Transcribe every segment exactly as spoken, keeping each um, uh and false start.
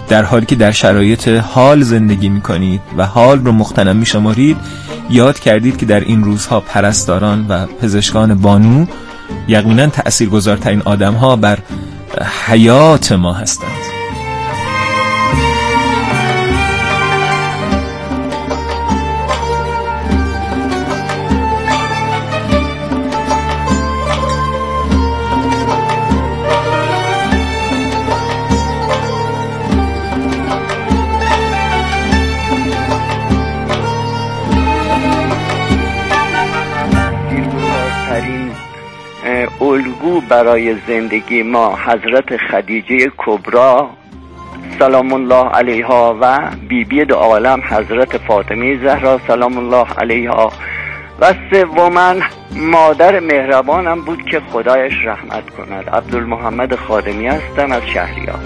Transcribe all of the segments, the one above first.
در حالی که در شرایط حال زندگی میکنید و حال رو مغتنم میشمارید، یاد کردید که در این روزها پرستاران و پزشکان بانو یقینا تأثیرگذارترین آدم‌ها بر حیات ما هستند. الگو برای زندگی ما حضرت خدیجه کبری سلام الله علیها و بیبی دو عالم حضرت فاطمه زهرا سلام الله علیها و سوماً مادر مهربانم بود که خدایش رحمت کند. عبدالمحمد خادمی هستم از شهریار.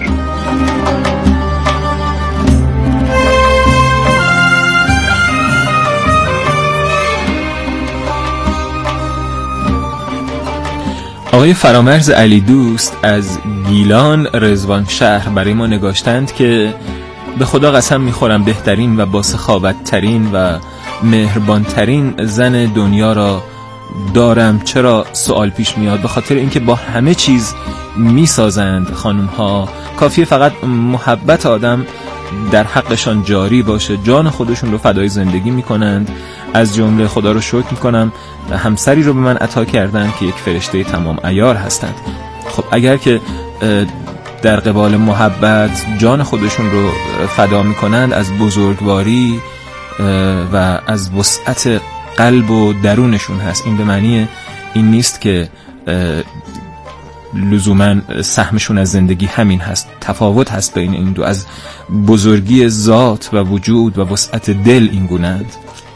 آقای فرامرز علی دوست از گیلان رضوان شهر برای ما نگاشتند که به خدا قسم میخورم بهترین و باسخاوتترین و مهربانترین زن دنیا را دارم. چرا سوال پیش میاد؟ به خاطر اینکه با همه چیز میسازند خانم ها، کافیه فقط محبت آدم در حقشان جاری باشه، جان خودشون رو فدای زندگی میکنند. از جمله خدا رو شکر میکنم همسری رو به من عطا کردن که یک فرشته تمام عیار هستند. خب اگر که در قبال محبت جان خودشون رو فدا میکنند، از بزرگواری و از وسعت قلب و درونشون هست. این به معنی این نیست که لزوما سهمشون از زندگی همین هست. تفاوت هست بین این دو. از بزرگی ذات و وجود و وسعت دل این گونه‌اند.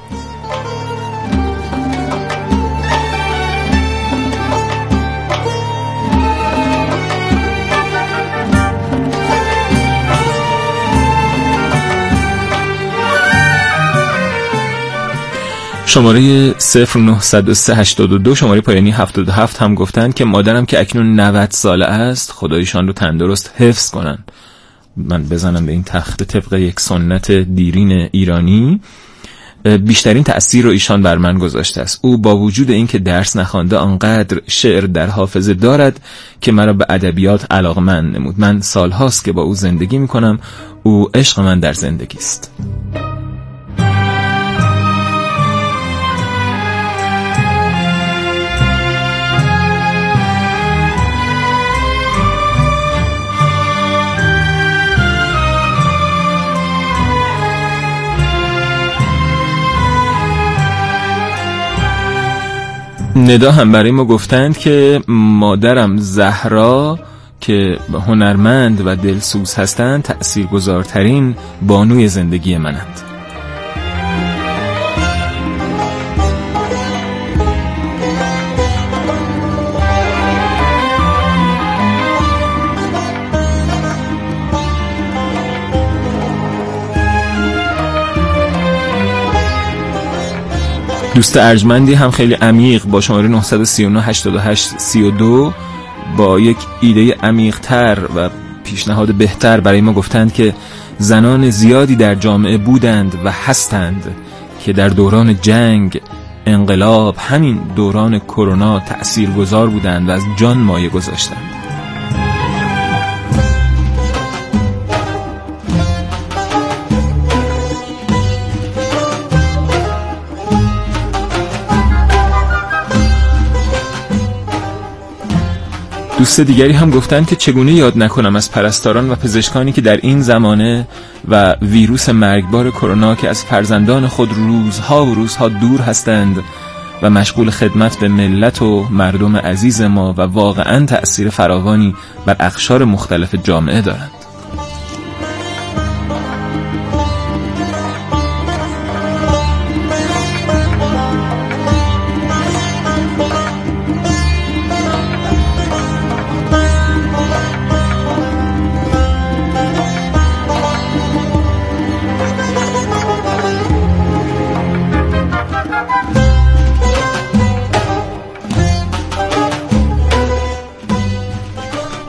شماره صفر نه صفر سه هشت دو شماره پایانی هفتاد و هفت هم گفتن که مادرم که اکنون نود ساله است، خدایشان رو تندرست حفظ کنن. من بزنم به این تخت طبق یک سنت دیرین ایرانی. بیشترین تأثیر رو ایشان بر من گذاشته است. او با وجود این که درس نخوانده آنقدر شعر در حافظه دارد که مرا به ادبیات علاقمند نمود. من سالهاست که با او زندگی میکنم. او عشق من در زندگی است. ندا هم برای ما گفتند که مادرم زهرا که هنرمند و دلسوز هستند تأثیرگذارترین بانوی زندگی منند. دوست ارجمندی هم خیلی عمیق با شماره نه سه نه هشت هشت سه دو با یک ایده عمیق‌تر و پیشنهاد بهتر برای ما گفتند که زنان زیادی در جامعه بودند و هستند که در دوران جنگ، انقلاب، همین دوران کرونا تأثیرگذار بودند و از جان مایه گذاشتند. دوست دیگری هم گفتند که چگونه یاد نکنم از پرستاران و پزشکانی که در این زمانه و ویروس مرگبار کرونا که از فرزندان خود روزها و روزها دور هستند و مشغول خدمت به ملت و مردم عزیز ما و واقعا تأثیر فراوانی بر اقشار مختلف جامعه دارند.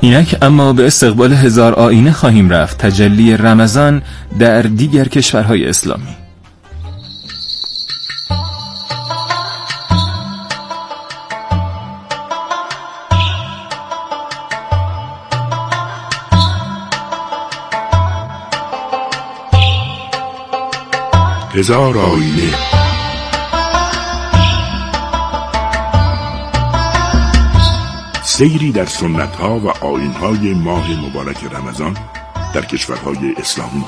اینک اما به استقبال هزار آینه خواهیم رفت. تجلی رمضان در دیگر کشورهای اسلامی. هزار آینه. سیری در سنت‌ها و آیین‌های ماه مبارک رمضان در کشورهای اسلامی.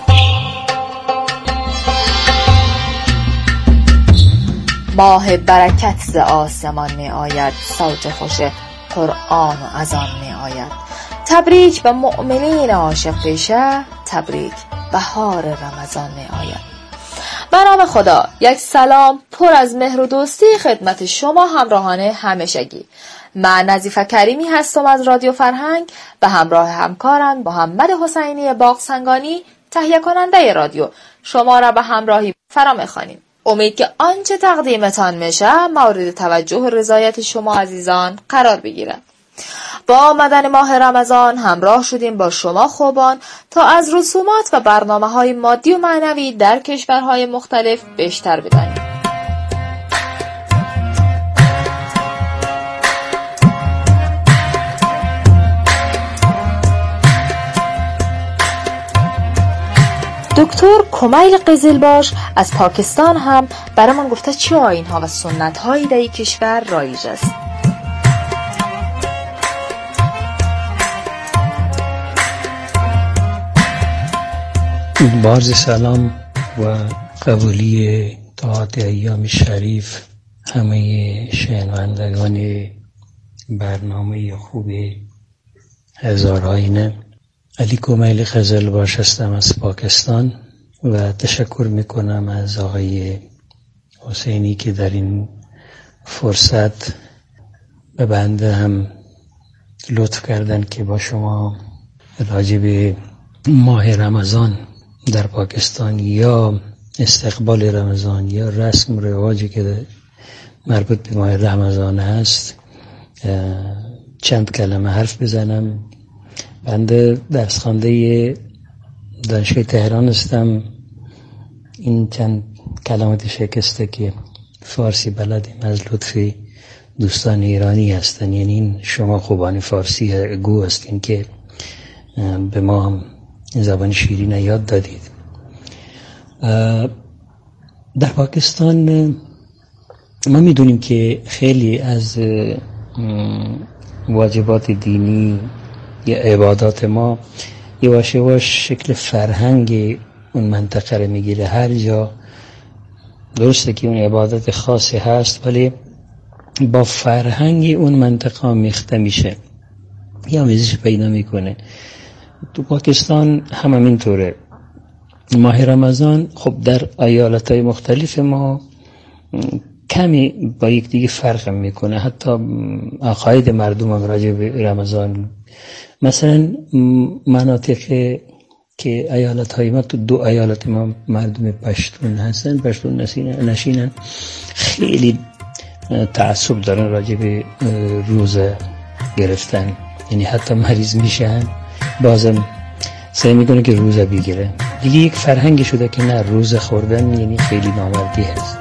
ماه برکت ز آسمان می آید، صوت خوش قرآن و اذان می آید. تبریک به مؤمنین عاشق پیشه، تبریک بهار رمضان می آید. به نام خدا، یک سلام پر از مهر و دوستی خدمت شما همراهان همیشگی. من نظیفه کریمی هستم از رادیو فرهنگ، به همراه همکارم محمد حسینی باغسنگانی تهیه کننده رادیو شما را به همراهی فرا می‌خوانیم. امید که آنچه تقدیمتان میشه مورد توجه و رضایت شما عزیزان قرار بگیرد. با آمدن ماه رمضان همراه شدیم با شما خوبان تا از رسومات و برنامه‌های مادی و معنوی در کشورهای مختلف بیشتر بدانیم. دکتر کمیل قزلباش از پاکستان هم برامون گفته چه آیین‌ها و سنت‌هایی در این کشور رایج است. بارز سلام و قبولی طاعت ایام شریف همه شنوندگان برنامه خوب هزار آینه. علی کمیل قزلباش هستم از پاکستان و تشکر میکنم از آقای حسینی که در این فرصت به بنده هم لطف کردن که با شما راجع به ماه رمضان در پاکستان یا استقبال رمضان یا رسم و رواجی که مربوط به ماه رمضان است چند کلمه حرف بزنم. بنده درس خوانده دانشگاه تهران هستم. این چند کلمات شکسته که فارسی بلدیم از لطف دوستان ایرانی هستن، یعنی این شما خوبان فارسی گو هستین که به ما هم زبان شیرین یاد دادید. در پاکستان ما میدونیم که خیلی از واجبات دینی یا عبادات ما یواش یواش شکل فرهنگ اون منطقه رو میگیره. هر جا درسته که اون عبادت خاصی هست ولی با فرهنگ اون منطقه میخته میشه یا میزش پیدا میکنه. تو پاکستان هم همینطوره. ماه رمضان خب در ایالت‌های مختلف ما کمی با یک دیگه فرق میکنه، حتی عقاید مردم هم راجع به رمضان. مثلا مناطق که ایالت‌های ما، تو دو ایالت ما مردم پشتون هستن، پشتون نشینن، خیلی تعصب دارن راجع به روزه گرفتن، یعنی حتی مریض میشن بازم سعی میکنه که روزه بگیره. دیگه یک فرهنگی شده که نه، روزه خوردن یعنی خیلی نامردی هست.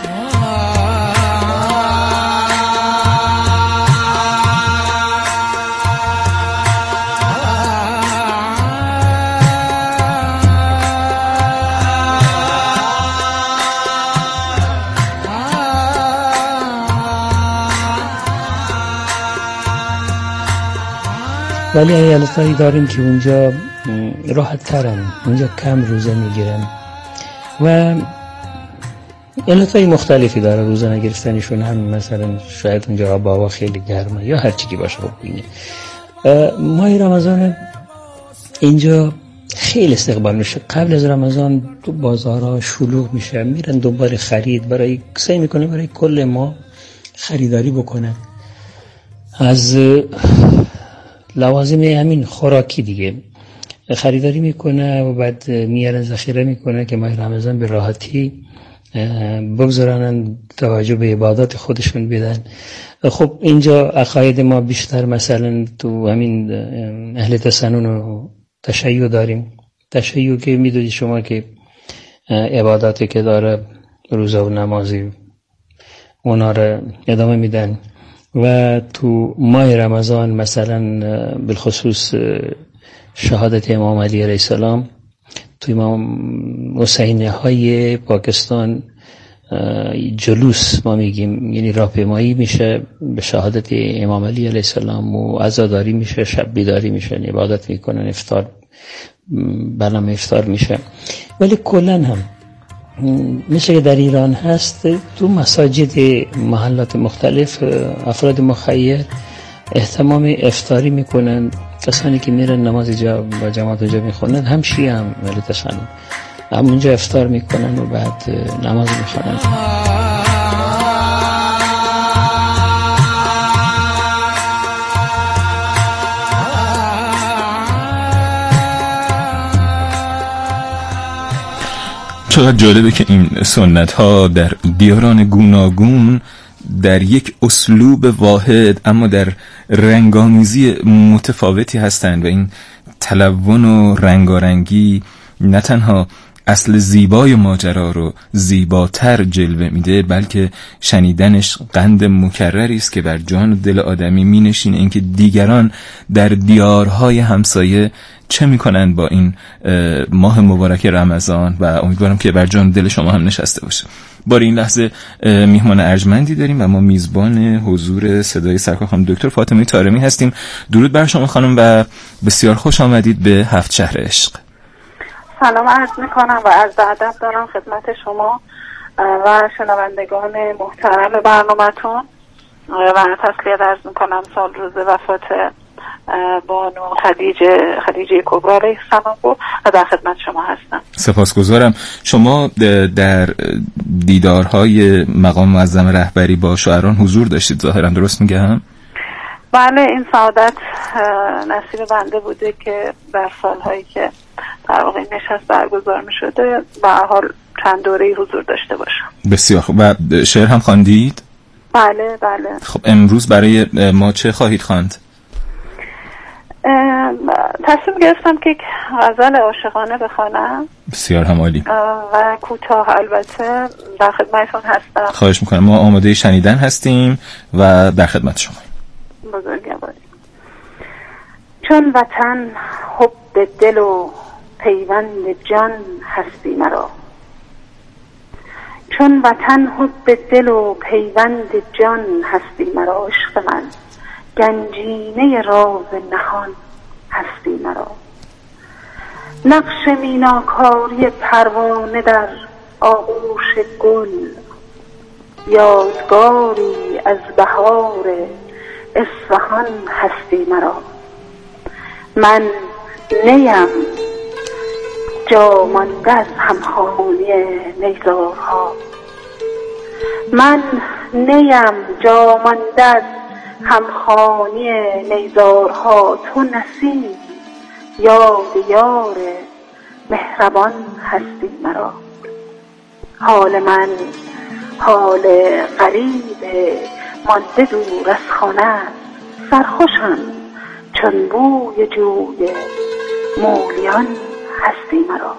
ولی ایالت‌هایی داریم که اونجا راحت ترن، اونجا کم روزه میگیرن و ایالت‌های مختلفی داره روزه نگرفتنشون. هم مثلا شاید اونجا آب و هوا خیلی گرمه یا هر چی که باشه. خب اینه ماه رمضان اینجا خیلی استقبال میشه. قبل از رمضان تو بازارها شلوغ میشه، میرن دنبال خرید، برای سعی میکنه برای کل ما خریداری بکنن از لوازم همین خوراکی دیگه خریداری میکنه و بعد میارن ذخیره میکنه که ماه رمضان به راحتی بگذارن توجه به عبادات خودشون بدن. خب اینجا عقاید ما بیشتر مثلا تو همین اهل تسنن و تشیع داریم. تشیع که میدونید شما که عباداتی که داره روزه و نمازی اونا رو ادامه میدن. و تو ماه رمضان مثلا بالخصوص شهادت امام علی علیه السلام تو امام حسینیه های پاکستان جلوس ما میگیم، یعنی راهپیمایی میشه به شهادت امام علی علیه السلام و عزاداری میشه، شب بیداری میشه، عبادت میکنن، افطار برنامه افطار میشه. ولی کلا هم مثل که در ایران هست تو مساجد محلات مختلف افراد مخیر اهتمام افطاری میکنن. کسانی که میرن نماز جا با جماعت جا میخونن هم شیعه هم ولی تسنن همونجا افطار میکنن و بعد نماز میخونن. چقدر جالبه که این سنت ها در دیاران گوناگون در یک اسلوب واحد اما در رنگامیزی متفاوتی هستند و این تلون و رنگارنگی نه تنها اصل زیبای ماجرا رو زیباتر جلوه میده بلکه شنیدنش قند مکرری است که بر جان و دل آدمی مینشینه. اینکه دیگران در دیارهای همسایه چه میکنند با این ماه مبارک رمضان و امیدوارم که بر جان دل شما هم نشسته باشه. بار این لحظه میهمان ارجمندی داریم و ما میزبان حضور صدای سرکار خانم دکتر فاطمه طارمی هستیم. درود بر شما خانم و بسیار خوش آمدید به هفت شهر عشق. سلام عرض میکنم و عرض ادب دارم خدمت شما و شنوندگان محترم برنامه‌تون و تسلیت عرض میکنم سال روز وفات بانو خدیجه خدیجه کبرا علیه السلام بود و در خدمت شما هستم. سپاسگزارم. شما در دیدارهای مقام معظم رهبری با شاعران حضور داشتید ظاهرا، درست میگم؟ بله، این سعادت نصیب بنده بوده که در سالهایی که در واقع نشست برگزار می شده به حال چند دوره‌ای حضور داشته باشم. بسیار خوب. و شعر هم خواندید؟ بله بله. خب امروز برای ما چه خواهید خواند؟ تصمیم گرفتم که غزل عاشقانه بخوانم. بسیار هم عالی. و کوتاه البته در خدمتتون هستم. خواهش میکنم، ما آماده شنیدن هستیم و در خدمت شما. بزرگواری. چون وطن حب دل و پیوند جان هستی مرا، چون وطن حب دل و پیوند جان هستی مرا، عشق من گنجینه راز نهان هستی مرا. نقش میناکاری پروانه در آغوش گل، یادگاری از بهار اصفهان هستی مرا. من نیم جا مانده از همخوانی نیزارها، من نیم جا مانده از همخوانی نیزارها. تو نسیم یاد یار مهربان هستی مرا. حال من حال غریب مانده دور از خانه، سرخوشم چون بوی جوی مولیان هستی مرا.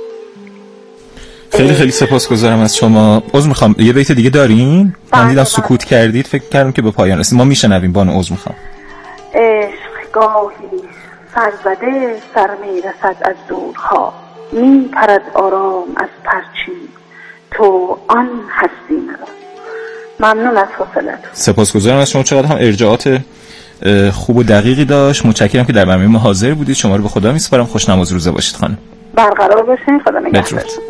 خیلی خیلی سپاسگزارم از شما. عذر میخوام، یه بیت دیگه دارین؟ من دیدم سکوت کردید، فکر کردم که به پایان رسید. ما میشنویم بانو. عذر میخوام. عشق گاهی سرزده سر میرسد از دورها، میپرد آرام از پرچین تو آن هستی مرا. ممنون از حوصلتون. سپاسگزارم از شما. چقدر هم ارجاعات خوب و دقیقی داشت. متشکرم که در برنامه ما حاضر بودید. شما رو به خدا میسپارم. خوش نماز روزه باشید خانم. برقرار باشین. خدا نگهدارتون.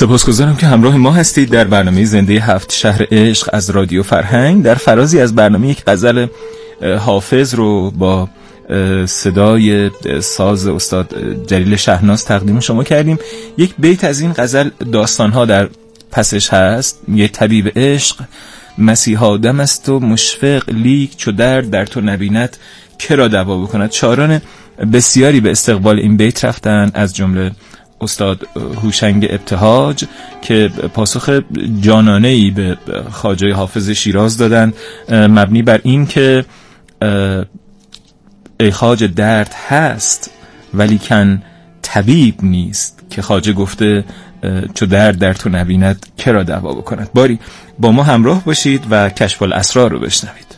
سپاسگزارم که همراه ما هستید در برنامه زنده هفت شهر عشق از رادیو فرهنگ. در فرازی از برنامه یک غزل حافظ رو با صدای ساز استاد جلیل شهناز تقدیم شما کردیم. یک بیت از این غزل داستانها در پسش هست. یه طبیب عشق مسیحا دم است و مشفق، لیک چو درد در تو نبیند که را دوا بکند. شاعران بسیاری به استقبال این بیت رفتن، از جمله استاد هوشنگ ابتهاج که پاسخ جانانه‌ای به خواجه حافظ شیراز دادن، مبنی بر این که ای خواجه درد هست ولی کن طبیب نیست، که خواجه گفته چو درد در تو نبیند که را دوا بکند. باری با ما همراه باشید و کشف الاسرار رو بشنوید.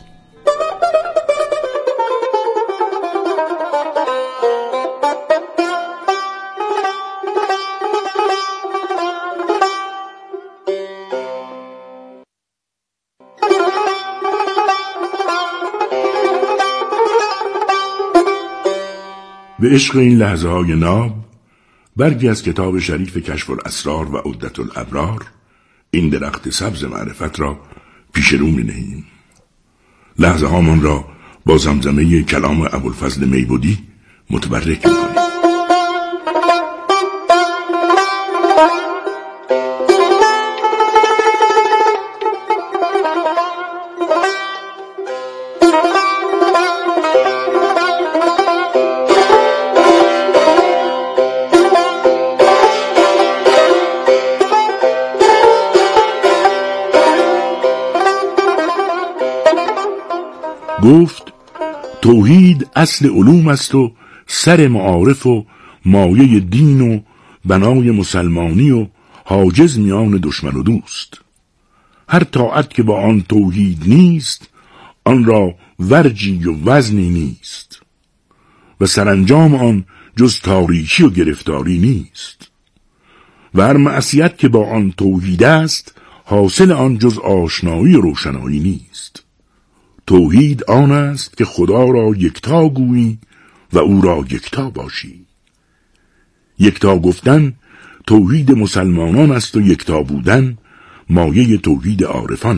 به عشق این لحظه های ناب، برگی از کتاب شریف کشف الاسرار و عدت الابرار، این درخت سبز معرفت را پیش رو می نهیم. لحظه هامان را با زمزمه کلام ابوالفضل میبودی متبرک می کنیم. گفت توحید اصل علوم است و سر معارف و مایه دین و بنای مسلمانی و حاجز میان دشمن و دوست. هر طاعت که با آن توحید نیست، آن را ورجی و وزنی نیست و سرانجام آن جز تاریکی و گرفتاری نیست. و هر معصیت که با آن توحید است، حاصل آن جز آشنایی و روشنایی نیست. توحید آن است که خدا را یکتا گویی و او را یکتا باشی. یکتا گفتن توحید مسلمانان است و یکتا بودن مایه توحید عارفان.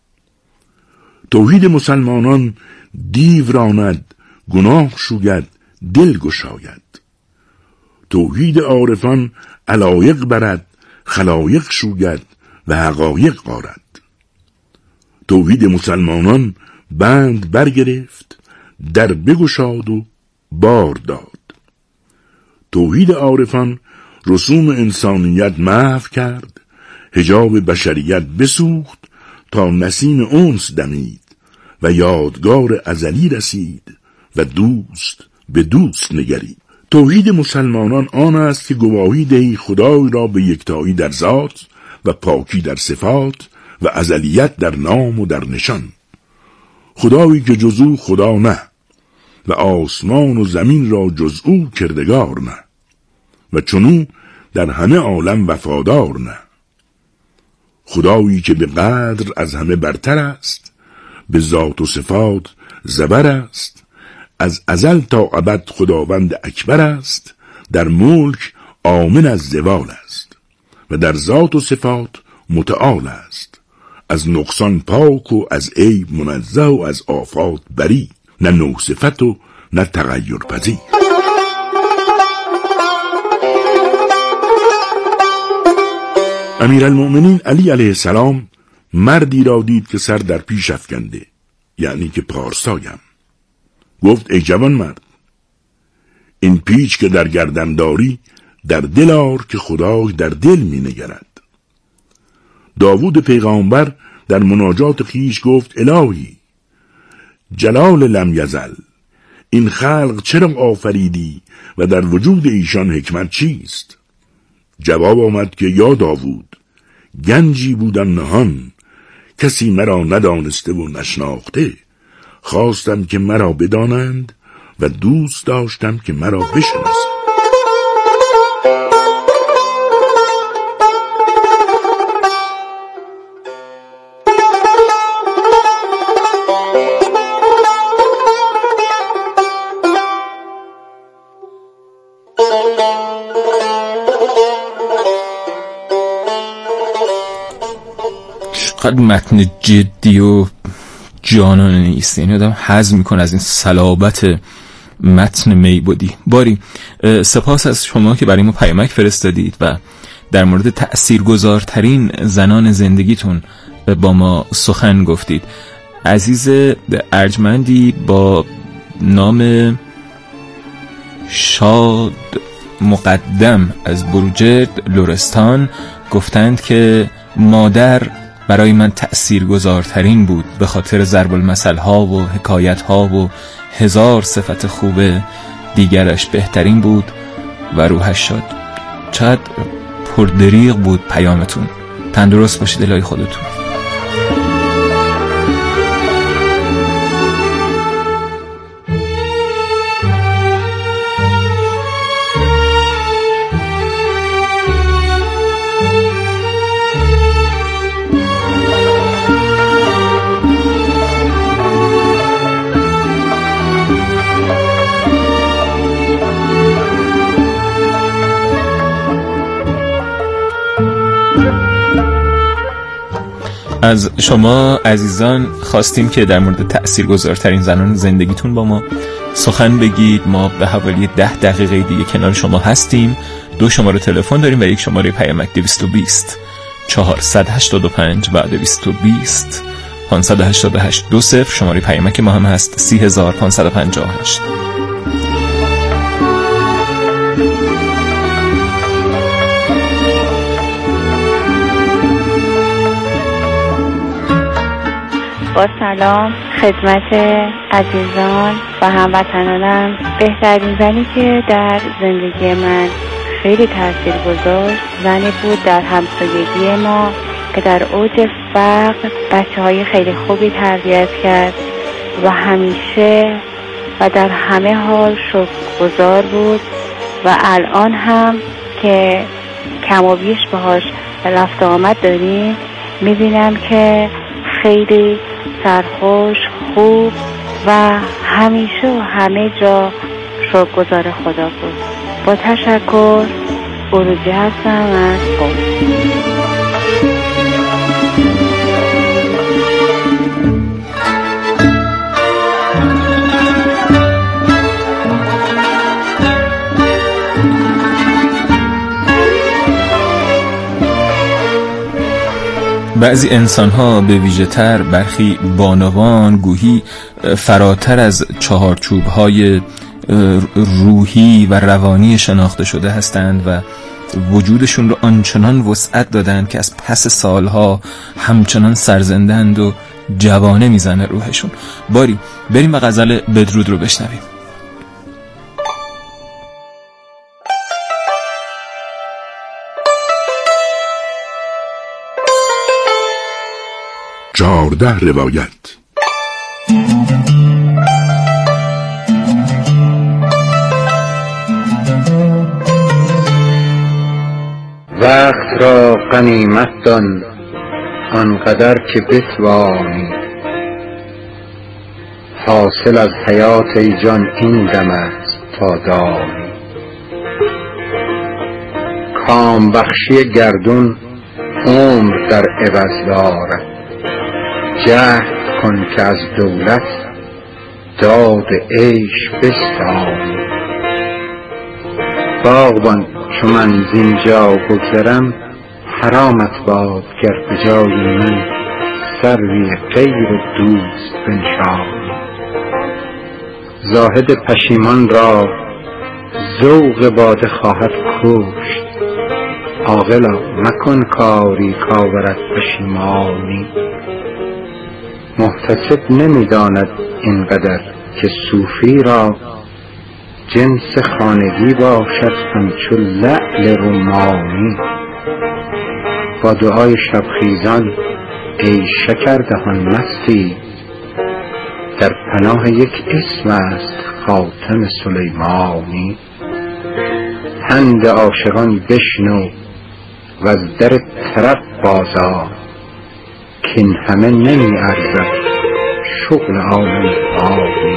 توحید مسلمانان دیو راند، گناه شوید، دل گشاید. توحید عارفان علایق برد، خلایق شوید و حقایق آرد. توحید مسلمانان بند برگرفت، در بگشاد و بار داد. توحید عارفان رسوم انسانیت محو کرد، حجاب بشریت بسوخت تا نسیم انس دمید و یادگار ازلی رسید و دوست به دوست نگرید. توحید مسلمانان آن است که گواهی دهی خدای را به یکتایی در ذات و پاکی در صفات و ازلیت در نام و در نشان. خدایی که جز او خدا نه و آسمان و زمین را جز او کردگار نه و چنو در همه عالم وفادار نه. خدایی که به قدر از همه برتر است، به ذات و صفات زبر است، از ازل تا ابد خداوند اکبر است، در ملک آمن از زوال است و در ذات و صفات متعال است، از نقصان پاک و از عیب منزه و از آفات بری، نه نو صفت و نه تغییر پذیر. امیرالمؤمنین علی علیه السلام مردی را دید که سر در پیش افکنده، یعنی که پارسایم. گفت ای جوان مرد، این پیچ که در گردن داری در دل آر که خدای در دل می نگرد. داوود پیغامبر در مناجات خیش گفت الهی جلال لم یزل، این خلق چرا آفریدی و در وجود ایشان حکمت چیست؟ جواب آمد که یا داوود، گنجی بودم نهان، کسی مرا ندانسته و نشناخته. خواستم که مرا بدانند و دوست داشتم که مرا بشناسند. چقدر متن جدی و جانانه نیست، یعنی آدم هضم میکنه از این صلابت متن میبودی. باری سپاس از شما که برای ما پیامک فرستادید و در مورد تأثیرگذارترین زنان زندگیتون با ما سخن گفتید. عزیز ارجمندی با نام شاد مقدم از بروجرد لرستان گفتند که مادر برای من تأثیرگذارترین بود، به خاطر ضرب المثل ها و حکایت ها و هزار صفت خوب دیگرش بهترین بود و روحش شد. چقدر پردریغ بود پیامتون. تندرست باشید الهی خودتون. از شما عزیزان خواستیم که در مورد تأثیرگذارترین زنان زندگیتون با ما سخن بگید. ما به حوالی ده دقیقه دیگه کنار شما هستیم. دو شماره تلفن داریم و یک شماره پیامک دویست و بیست چهارصد و هشتاد و پنج و دویست و بیست پانصد و هشتاد و هشت دو صفر. شماره پیامک ما هم هست سی هزار پانصد و پنجاه و هشت. با سلام خدمت عزیزان و هموطنانم. بهترین زنی که در زندگی من خیلی تأثیر گذاشت زنی بود در همسایگی ما که در اوج فقر بچه های خیلی خوبی تربیت کرد و همیشه و در همه حال شکرگزار بود و الان هم که کم و بیش باهاش رفت آمد داریم میبینم که خیلی سرخوش، خوب و همیشه و همه جا شکرگزار خدا بود. با تشکر، بروجی هستم از قم. بعضی انسان‌ها به ویژه تر برخی بانوان گویی فراتر از چهارچوب‌های روحی و روانی شناخته شده هستند و وجودشون رو آنچنان وسعت دادند که از پس سالها همچنان سرزندند و جوانه میزنه روحشون. باری بریم و غزل بدرود رو بشنویم. چهارده روایت. وقت را غنیمت دان آنقدر که بتوانی، حاصل از حیات ای جان این دم است تا دانی. کام بخشی گردون عمر در عوض دارد، جهد کن که از دولت داد عیش بستانی. باغبان چو من زینجا بگذرم، حرامت باد گر به جای من سروی غیر دوست بنشانی. زاهد پشیمان را ذوق باده خواهد کشت، عاقلا مکن کاری کآورد پشیمانی. محتسب نمیداند اینقدر که صوفی را جنس خانگی باشد همچو لعل رمانی. با دعای شبخیزان ای شکر دهان مستی، در پناه یک اسم است خاتم سلیمانی. پند عاشقان بشنو و از در طرب بازآ، کین همه نمی ارزد شغل عالم فانی.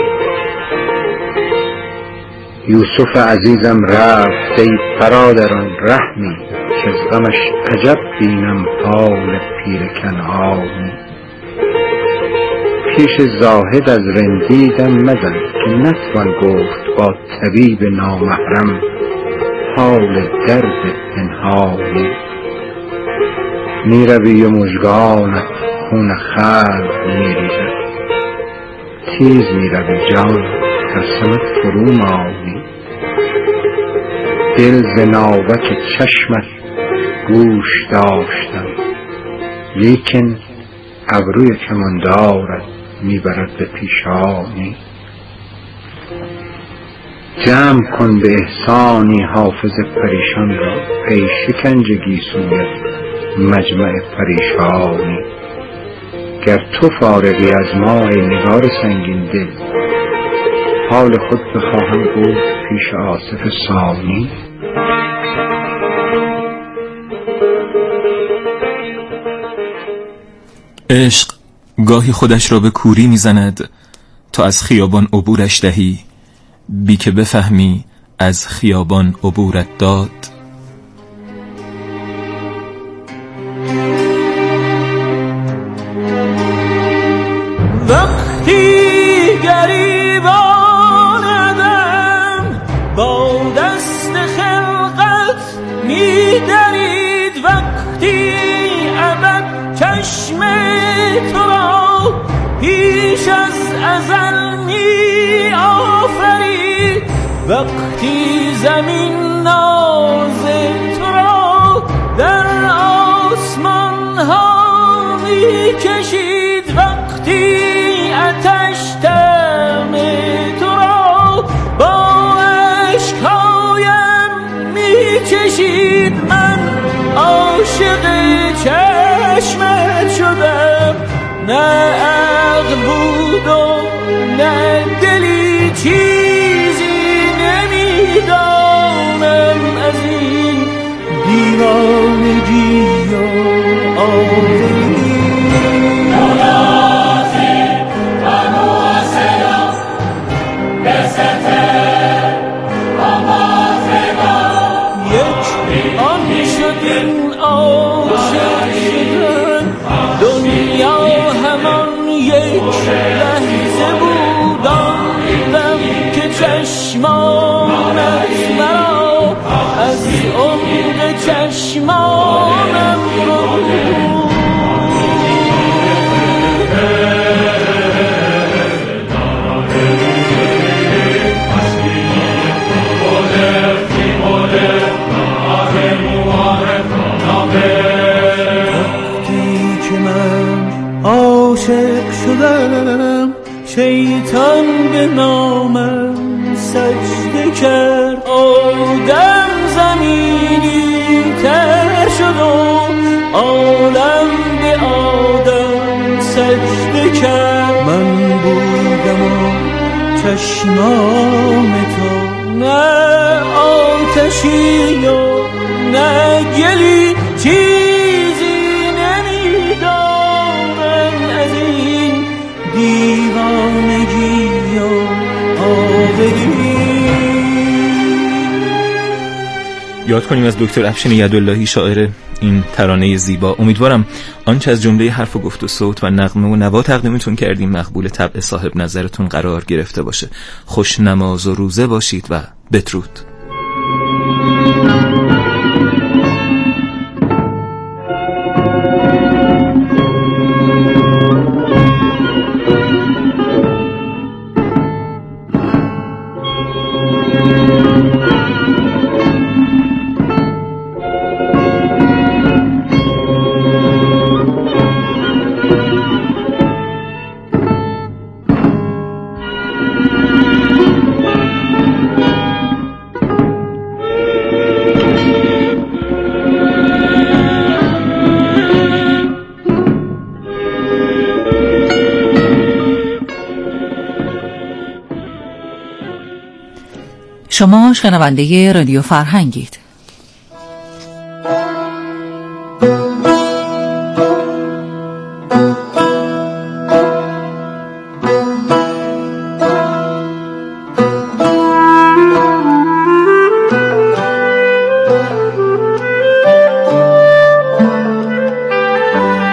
یوسف عزیزم رفت ای برادران رحمی، از غمش عجب بینم حال پیر کنعانی. پیش زاهد از رندیدم مزن که نتوان گفت با طبیب نامحرم حال درد پنهانی. می روی و مژگانت خون خلق می ریزد، تیز می روی جان ترسمت فرو مانی. دل ز ناوک چشمت گوش داشتم، لیکن ابروی کماندارت می برد به پیشانی. جمع کن به احسانی حافظ پریشان را، ای شکنج گیسویت مجمع پریشانی. گر تو فارغی از ما ای نگار سنگین دل، حال خود بخواهم بود پیش آصف ثانی. عشق گاهی خودش را به کوری میزند تا از خیابان عبورش دهی، بی که بفهمی از خیابان عبورت داد. وقتی گریباندم با دست خلقت می‌درید، وقتی ابد چشم تو را پیش از ازل می آفرید، وقتی زمین ناز تو را در آسمان ها می کشید، وقتی آتش دم تو را با عشقهایم می کشید. من عاشق چشمت شدم، نه عقل بود و نه دلی، چیزی نمیدانم از این دیوانگی و آوری. لحظه بود آن دم که چشمانت مرا از عمق چشمانم بود. وقتی که من عاشق شدم، شیطان به نامم سجده کرد، آدم زمینی تر شد و عالم به آدم سجده کرد. من بودم و چشمان تو نه آتشی و نه گلی، چیزی نمیدانم از این دیوانگی و آوری. یاد کنیم از دکتر افشین یداللهی شاعر این ترانه زیبا. امیدوارم آنچه از جمله حرف و گفت و صوت و نغمه و نوا تقدیمتون کردیم مقبول طبع صاحب نظرتون قرار گرفته باشه. خوش نماز و روزه باشید و بدرود. شما شنونده رادیو فرهنگید.